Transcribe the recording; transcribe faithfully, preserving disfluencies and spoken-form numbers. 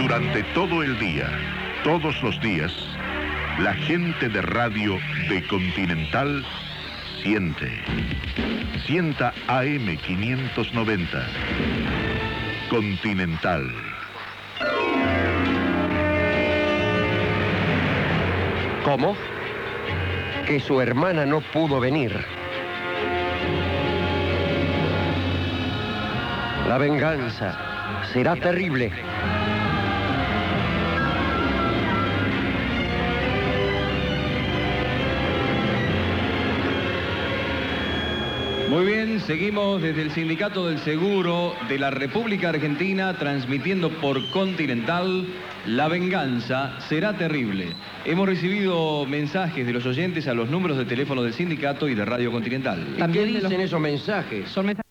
Durante todo el día, todos los días, la gente de radio de Continental siente. Sienta A M quinientos noventa. Continental. ¿Cómo? Que su hermana no pudo venir. La venganza será terrible. Muy bien, seguimos desde el Sindicato del Seguro de la República Argentina, transmitiendo por Continental. La venganza será terrible. Hemos recibido mensajes de los oyentes a los números de teléfono del sindicato y de Radio Continental. ¿Y qué dicen esos mensajes? Son mensajes